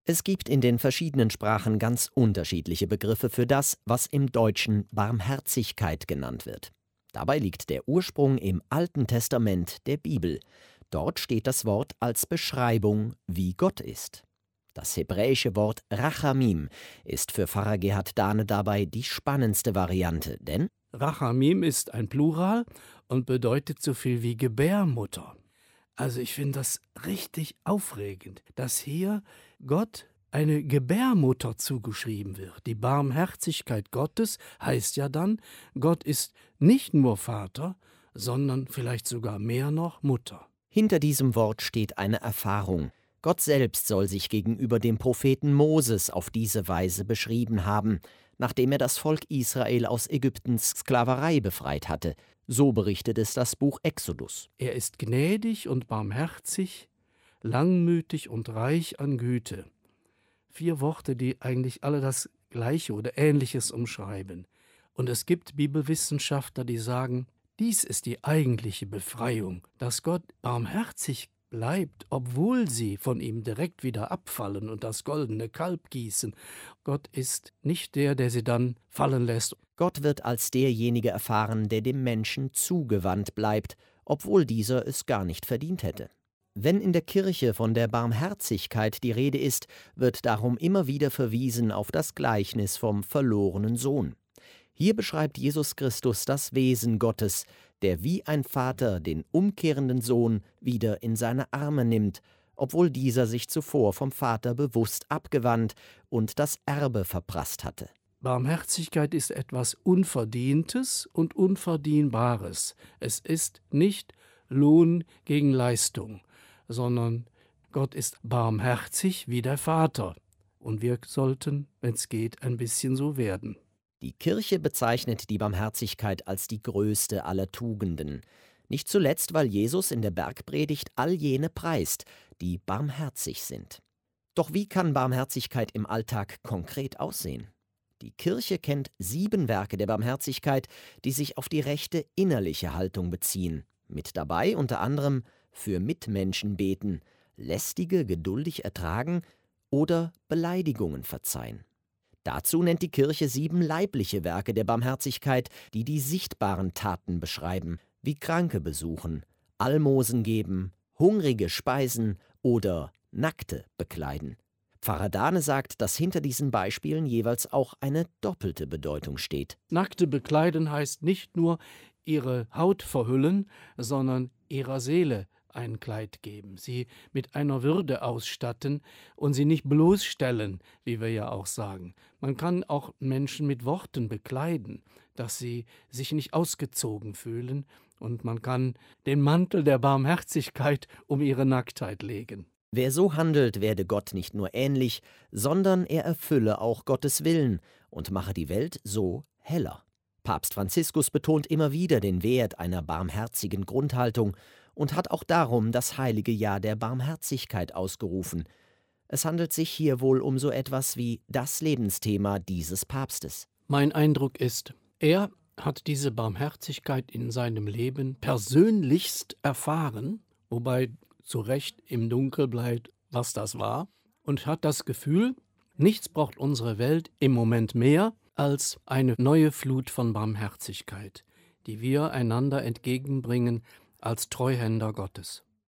Es gibt in den verschiedenen Sprachen ganz unterschiedliche Begriffe für das, was im Deutschen Barmherzigkeit genannt wird. Dabei liegt der Ursprung im Alten Testament der Bibel. Dort steht das Wort als Beschreibung, wie Gott ist. Das hebräische Wort Rachamim ist für Pfarrer Gerhard Dahne dabei die spannendste Variante, denn Rachamim ist ein Plural und bedeutet so viel wie Gebärmutter. Also ich finde das richtig aufregend, dass hier Gott eine Gebärmutter zugeschrieben wird. Die Barmherzigkeit Gottes heißt ja dann, Gott ist nicht nur Vater, sondern vielleicht sogar mehr noch Mutter. hinter diesem Wort steht eine Erfahrung. Gott selbst soll sich gegenüber dem Propheten Moses auf diese Weise beschrieben haben, nachdem er das Volk Israel aus Ägyptens Sklaverei befreit hatte. So berichtet es das Buch Exodus. Er ist gnädig und barmherzig, langmütig und reich an Güte. 4 Worte, die eigentlich alle das Gleiche oder Ähnliches umschreiben. Und es gibt Bibelwissenschaftler, die sagen, dies ist die eigentliche Befreiung, dass Gott barmherzig bleibt, obwohl sie von ihm direkt wieder abfallen und das goldene Kalb gießen. Gott ist nicht der, der sie dann fallen lässt. Gott wird als derjenige erfahren, der dem Menschen zugewandt bleibt, obwohl dieser es gar nicht verdient hätte. Wenn in der Kirche von der Barmherzigkeit die Rede ist, wird darum immer wieder verwiesen auf das Gleichnis vom verlorenen Sohn. Hier beschreibt Jesus Christus das Wesen Gottes, der wie ein Vater den umkehrenden Sohn wieder in seine Arme nimmt, obwohl dieser sich zuvor vom Vater bewusst abgewandt und das Erbe verprasst hatte. Barmherzigkeit ist etwas Unverdientes und Unverdienbares. Es ist nicht Lohn gegen Leistung, sondern Gott ist barmherzig wie der Vater. Und wir sollten, wenn es geht, ein bisschen so werden. Die Kirche bezeichnet die Barmherzigkeit als die größte aller Tugenden. Nicht zuletzt, weil Jesus in der Bergpredigt all jene preist, die barmherzig sind. Doch wie kann Barmherzigkeit im Alltag konkret aussehen? Die Kirche kennt 7 Werke der Barmherzigkeit, die sich auf die rechte innerliche Haltung beziehen. Mit dabei unter anderem für Mitmenschen beten, Lästige geduldig ertragen oder Beleidigungen verzeihen. Dazu nennt die Kirche 7 leibliche Werke der Barmherzigkeit, die die sichtbaren Taten beschreiben, wie Kranke besuchen, Almosen geben, Hungrige speisen oder Nackte bekleiden. Pfarrer Dahne sagt, dass hinter diesen Beispielen jeweils auch eine doppelte Bedeutung steht. Nackte bekleiden heißt nicht nur ihre Haut verhüllen, sondern ihrer Seele ein Kleid geben, sie mit einer Würde ausstatten und sie nicht bloßstellen, wie wir ja auch sagen. Man kann auch Menschen mit Worten bekleiden, dass sie sich nicht ausgezogen fühlen, und man kann den Mantel der Barmherzigkeit um ihre Nacktheit legen. Wer so handelt, werde Gott nicht nur ähnlich, sondern er erfülle auch Gottes Willen und mache die Welt so heller. Papst Franziskus betont immer wieder den Wert einer barmherzigen Grundhaltung und hat auch darum das heilige Jahr der Barmherzigkeit ausgerufen. Es handelt sich hier wohl um so etwas wie das Lebensthema dieses Papstes. Mein Eindruck ist, er hat diese Barmherzigkeit in seinem Leben persönlichst erfahren, wobei zu Recht im Dunkel bleibt, was das war, und hat das Gefühl, nichts braucht unsere Welt im Moment mehr als eine neue Flut von Barmherzigkeit, die wir einander entgegenbringen als Treuhänder Gottes.